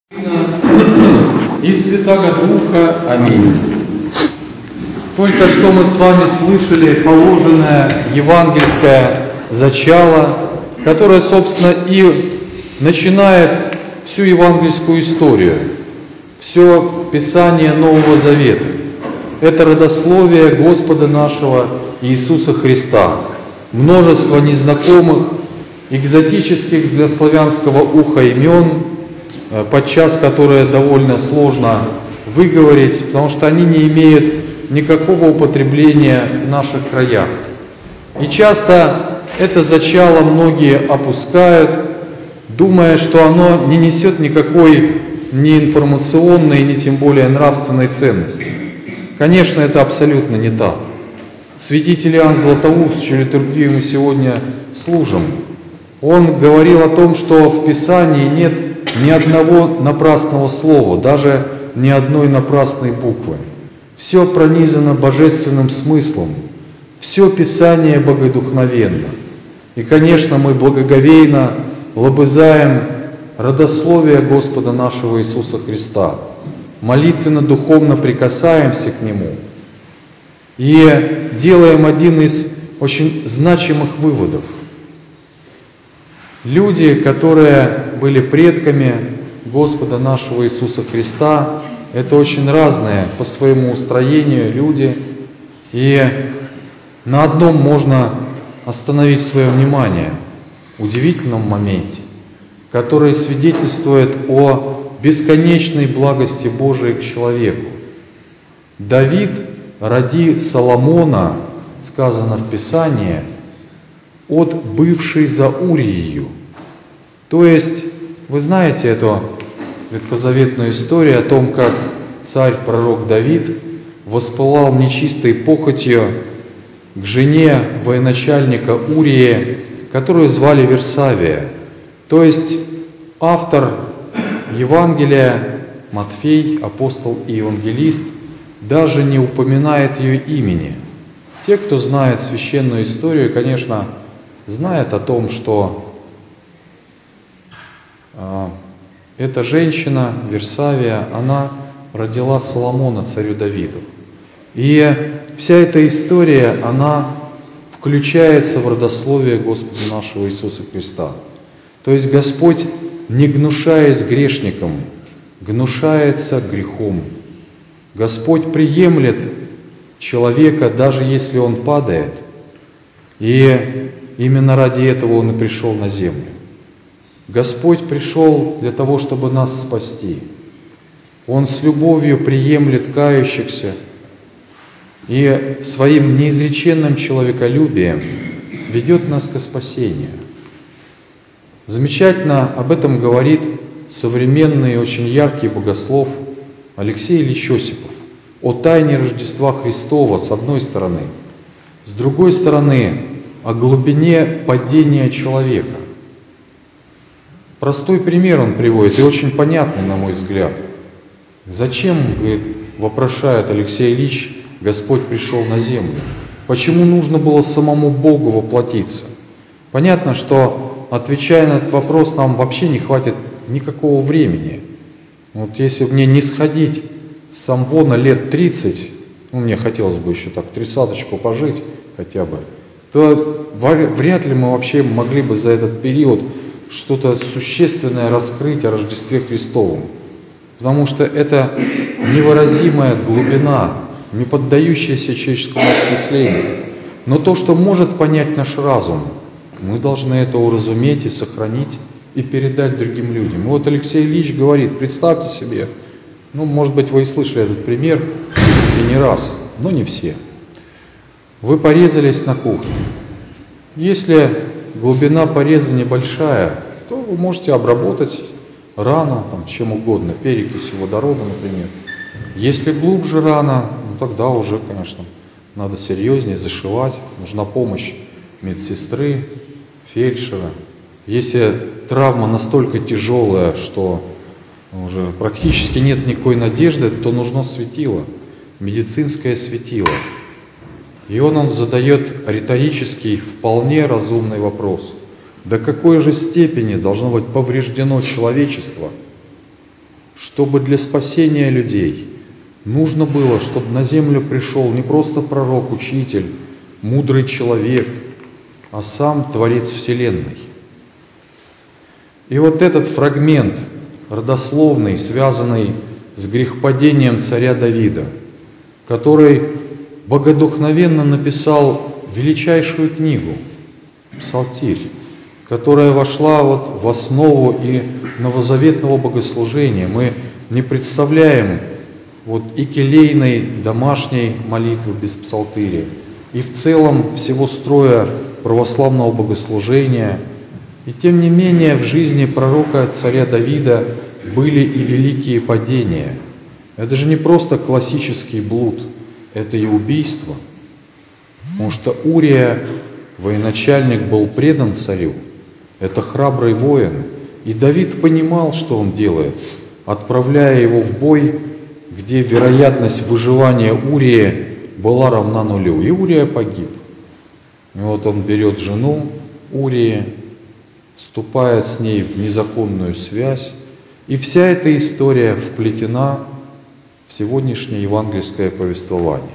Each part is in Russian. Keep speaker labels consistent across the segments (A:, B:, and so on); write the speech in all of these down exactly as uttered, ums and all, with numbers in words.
A: И Святаго Духа. Аминь. Только что мы с вами слышали положенное евангельское зачало, которое, собственно, и начинает всю евангельскую историю, все Писание Нового Завета. Это родословие Господа нашего Иисуса Христа. Множество незнакомых, экзотических для славянского уха имен, подчас которые довольно сложно выговорить, потому что они не имеют никакого употребления в наших краях. И часто это зачало многие опускают, думая, что оно не несет никакой ни информационной, ни тем более нравственной ценности. Конечно, это абсолютно не так. Святитель Иоанн Златоуст, чью литургию мы сегодня служим, он говорил о том, что в Писании нет ни одного напрасного слова, даже ни одной напрасной буквы. Все пронизано божественным смыслом, все Писание богодухновенно. И, конечно, мы благоговейно лобызаем родословие Господа нашего Иисуса Христа, молитвенно, духовно прикасаемся к Нему и делаем один из очень значимых выводов. Люди, которые были предками Господа нашего Иисуса Христа, это очень разные по своему устроению люди, и на одном можно остановить свое внимание, удивительном моменте, который свидетельствует о бесконечной благости Божией к человеку. Давид, роди Соломона, сказано в Писании, от бывшей за Уриею. То есть, вы знаете эту ветхозаветную историю о том, как царь-пророк Давид воспылал нечистой похотью к жене военачальника Урии, которую звали Версавия. То есть, автор Евангелия, Матфей, апостол и евангелист, даже не упоминает ее имени. Те, кто знает священную историю, конечно, знают о том, что э, эта женщина, Версавия, она родила Соломона, царю Давиду. И вся эта история, она включается в родословие Господа нашего Иисуса Христа. То есть Господь, не гнушаясь грешником, гнушается грехом. Господь приемлет человека, даже если он падает, и именно ради этого Он и пришел на землю. Господь пришел для того, чтобы нас спасти. Он с любовью приемлет кающихся и своим неизреченным человеколюбием ведет нас ко спасению. Замечательно об этом говорит современный, очень яркий богослов Алексей Ильич Осипов о тайне Рождества Христова с одной стороны, с другой стороны о глубине падения человека. Простой пример он приводит, и очень понятный, на мой взгляд. Зачем, говорит, вопрошает Алексей Ильич, Господь пришел на землю? Почему нужно было самому Богу воплотиться? Понятно, что, отвечая на этот вопрос, нам вообще не хватит никакого времени. Вот если мне не сходить с Амвона лет тридцать, ну, мне хотелось бы еще так тридцаточку пожить хотя бы, то вряд ли мы вообще могли бы за этот период что-то существенное раскрыть о Рождестве Христовом. Потому что это невыразимая глубина, не поддающаяся человеческому осмыслению. Но то, что может понять наш разум, мы должны это уразуметь и сохранить, и передать другим людям. И вот Алексей Ильич говорит, представьте себе, ну, может быть, вы и слышали этот пример, и не раз, но не все. Вы порезались на кухне. Если глубина пореза небольшая, то вы можете обработать рану там, чем угодно, перекисью водорода, например. Если глубже рана, ну, тогда уже, конечно, надо серьезнее зашивать, нужна помощь медсестры, фельдшера. Если травма настолько тяжелая, что уже практически нет никакой надежды, то нужно светило, медицинское светило. И он, он задает риторический, вполне разумный вопрос. До какой же степени должно быть повреждено человечество, чтобы для спасения людей нужно было, чтобы на землю пришел не просто пророк, учитель, мудрый человек, а сам Творец Вселенной. И вот этот фрагмент родословный, связанный с грехопадением царя Давида, который богодухновенно написал величайшую книгу, Псалтирь, которая вошла вот в основу и новозаветного богослужения. Мы не представляем вот и келейной домашней молитвы без псалтыря, и в целом всего строя православного богослужения. И тем не менее в жизни пророка царя Давида были и великие падения. Это же не просто классический блуд, это и убийство. Потому что Урия, военачальник, был предан царю. Это храбрый воин. И Давид понимал, что он делает, отправляя его в бой, где вероятность выживания Урии была равна нулю. И Урия погиб. И вот он берет жену Урии, вступает с ней в незаконную связь. И вся эта история вплетена в сегодняшнее евангельское повествование.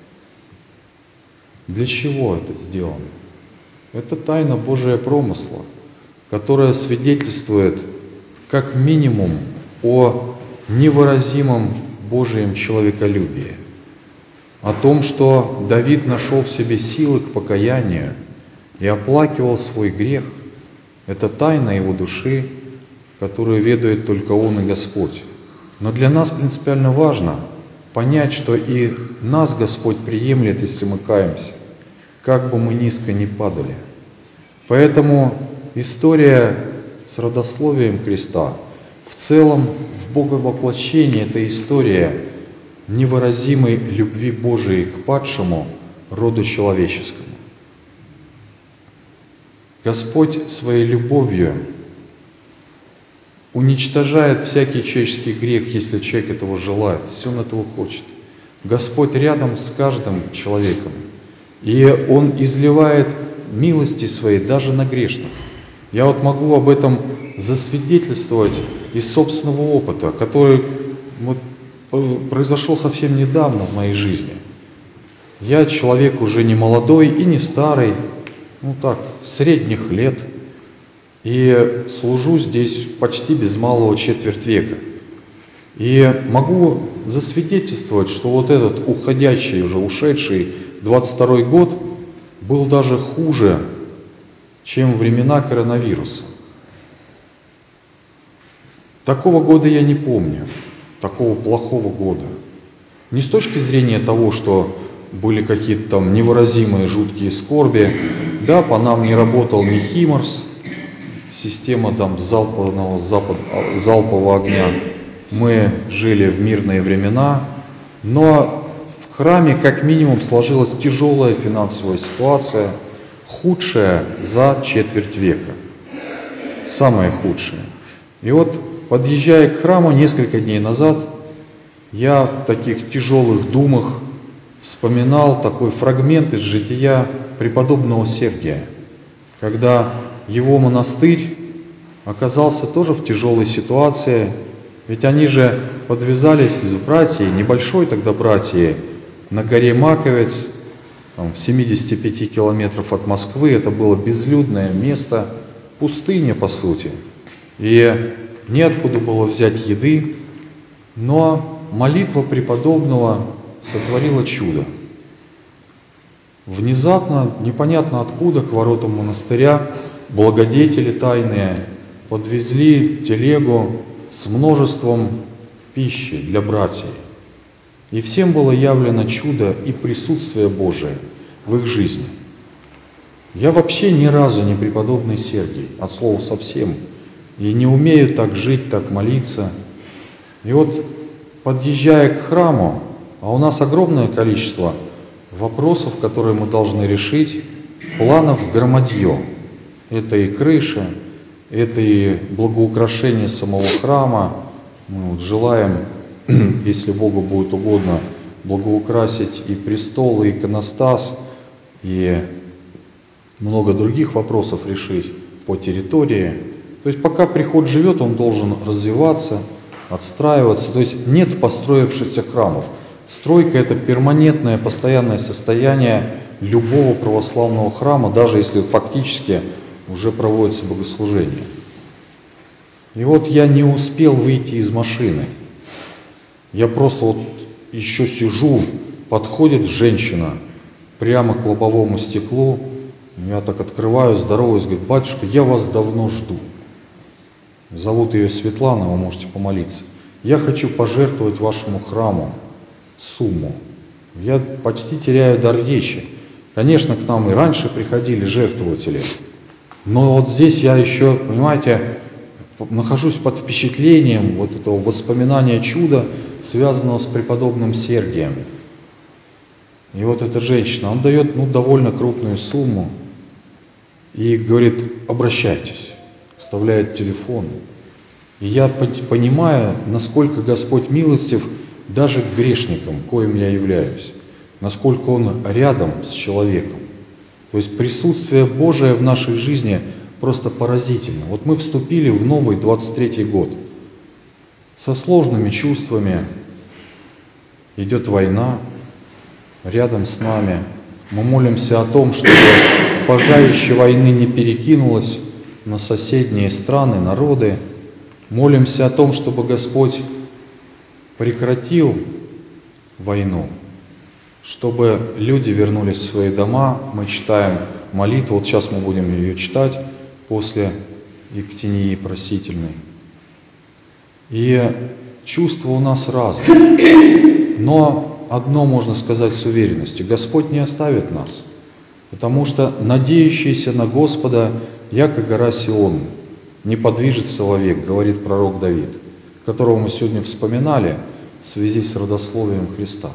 A: Для чего это сделано? Это тайна Божия промысла, которая свидетельствует как минимум о невыразимом Божьем человеколюбии, о том, что Давид нашел в себе силы к покаянию и оплакивал свой грех. Это тайна его души, которую ведает только Он и Господь. Но для нас принципиально важно понять, что и нас Господь приемлет, если мы каемся, как бы мы низко ни падали. Поэтому история с родословием Христа в целом в Боговоплощении – это история невыразимой любви Божией к падшему роду человеческому. Господь своей любовью уничтожает всякий человеческий грех, если человек этого желает, если он этого хочет. Господь рядом с каждым человеком, и Он изливает милости свои даже на грешных. Я вот могу об этом засвидетельствовать из собственного опыта, который вот произошел совсем недавно в моей жизни. Я человек уже не молодой и не старый, ну так, средних лет, и служу здесь почти без малого четверть века. И могу засвидетельствовать, что вот этот уходящий, уже ушедший двадцать второй год был даже хуже, чем времена коронавируса. Такого года я не помню, такого плохого года. Не с точки зрения того, что были какие-то там невыразимые жуткие скорби. Да, по нам не работал ни Химарс, система там залпового, запад, залпового огня. Мы жили в мирные времена, но в храме как минимум сложилась тяжелая финансовая ситуация, худшая за четверть века, самая худшая. И вот, подъезжая к храму несколько дней назад, я в таких тяжелых думах вспоминал такой фрагмент из жития преподобного Сергия, когда его монастырь оказался тоже в тяжелой ситуации, ведь они же подвязались с братьей, небольшой тогда братьей, на горе Маковец, там, в семидесяти пяти километрах от Москвы. Это было безлюдное место, пустыня по сути, и неоткуда было взять еды, но молитва преподобного сотворила чудо. Внезапно, непонятно откуда, к воротам монастыря благодетели тайные подвезли телегу с множеством пищи для братьев. И всем было явлено чудо и присутствие Божие в их жизни. Я вообще ни разу не преподобный Сергий, от слова совсем, и не умею так жить, так молиться. И вот, подъезжая к храму, а у нас огромное количество вопросов, которые мы должны решить, планов громадье. Это и крыша, это и благоукрашение самого храма. Мы вот желаем, если Богу будет угодно, благоукрасить и престол, и иконостас, и много других вопросов решить по территории. То есть пока приход живет, он должен развиваться, отстраиваться. То есть нет построившихся храмов. Стройка – это перманентное, постоянное состояние любого православного храма, даже если фактически уже проводится богослужение. И вот я не успел выйти из машины. Я просто вот еще сижу, подходит женщина прямо к лобовому стеклу. Я так открываю, здороваюсь, говорит: батюшка, я вас давно жду. Зовут ее Светлана, вы можете помолиться. Я хочу пожертвовать вашему храму сумму. Я почти теряю дар речи. Конечно, к нам и раньше приходили жертвователи, но вот здесь я еще, понимаете, нахожусь под впечатлением вот этого воспоминания чуда, связанного с преподобным Сергием. И вот эта женщина, она дает ну, довольно крупную сумму и говорит: обращайтесь, вставляет телефон. И я понимаю, насколько Господь милостив даже к грешникам, коим я являюсь, насколько Он рядом с человеком. То есть присутствие Божие в нашей жизни просто поразительно. Вот мы вступили в новый двадцать третий год со сложными чувствами, идет война рядом с нами. Мы молимся о том, чтобы пожарище войны не перекинулось на соседние страны, народы. Молимся о том, чтобы Господь прекратил войну, чтобы люди вернулись в свои дома. Мы читаем молитву, вот сейчас мы будем ее читать после Ектении просительной. И чувства у нас разные. Но одно можно сказать с уверенностью: Господь не оставит нас, потому что надеющийся на Господа, яко гора Сион, не подвижет человек, говорит пророк Давид, которого мы сегодня вспоминали в связи с родословием Христа.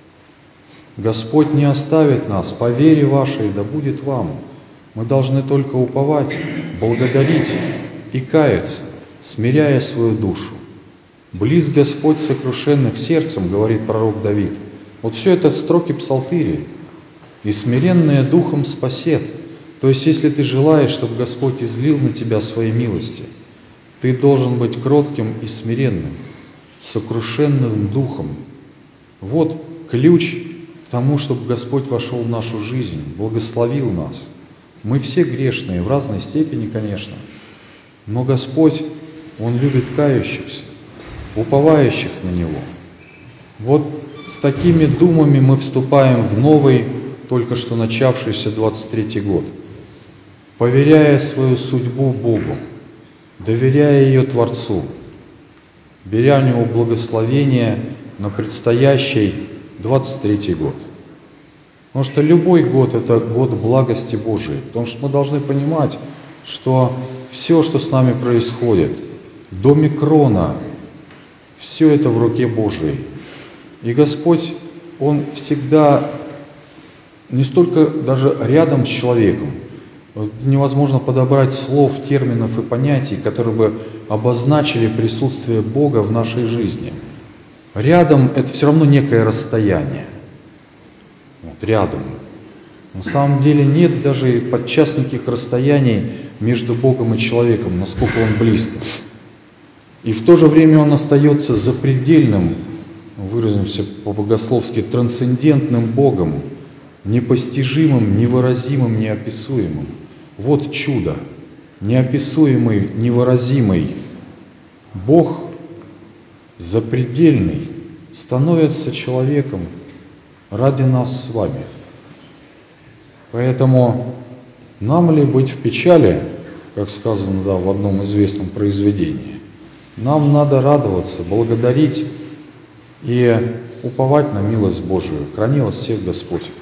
A: Господь не оставит нас, по вере вашей да будет вам. Мы должны только уповать, благодарить и каяться, смиряя свою душу. Близ Господь сокрушенных сердцем, говорит пророк Давид. Вот все это строки псалтыри. И смиренные духом спасет. То есть, если ты желаешь, чтобы Господь излил на тебя свои милости, ты должен быть кротким и смиренным, сокрушенным духом. Вот ключ к тому, чтобы Господь вошел в нашу жизнь, благословил нас. Мы все грешные, в разной степени, конечно, но Господь, Он любит кающихся, уповающих на Него. Вот с такими думами мы вступаем в новый, только что начавшийся двадцать третий год, поверяя свою судьбу Богу, доверяя ее Творцу, беря у Него благословение на предстоящий двадцать третий год. Потому что любой год – это год благости Божией. Потому что мы должны понимать, что все, что с нами происходит, до микрона, все это в руке Божией. И Господь, Он всегда не столько даже рядом с человеком. Невозможно подобрать слов, терминов и понятий, которые бы обозначили присутствие Бога в нашей жизни. Рядом – это все равно некое расстояние. Вот, рядом. На самом деле нет даже подчас никаких расстояний между Богом и человеком, насколько Он близко. И в то же время Он остается запредельным, выразимся по-богословски, трансцендентным Богом, непостижимым, невыразимым, неописуемым. Вот чудо. Неописуемый, невыразимый Бог, запредельный, становится человеком ради нас с вами. Поэтому нам ли быть в печали, как сказано да, в одном известном произведении, нам надо радоваться, благодарить и уповать на милость Божию. Храни вас всех Господь.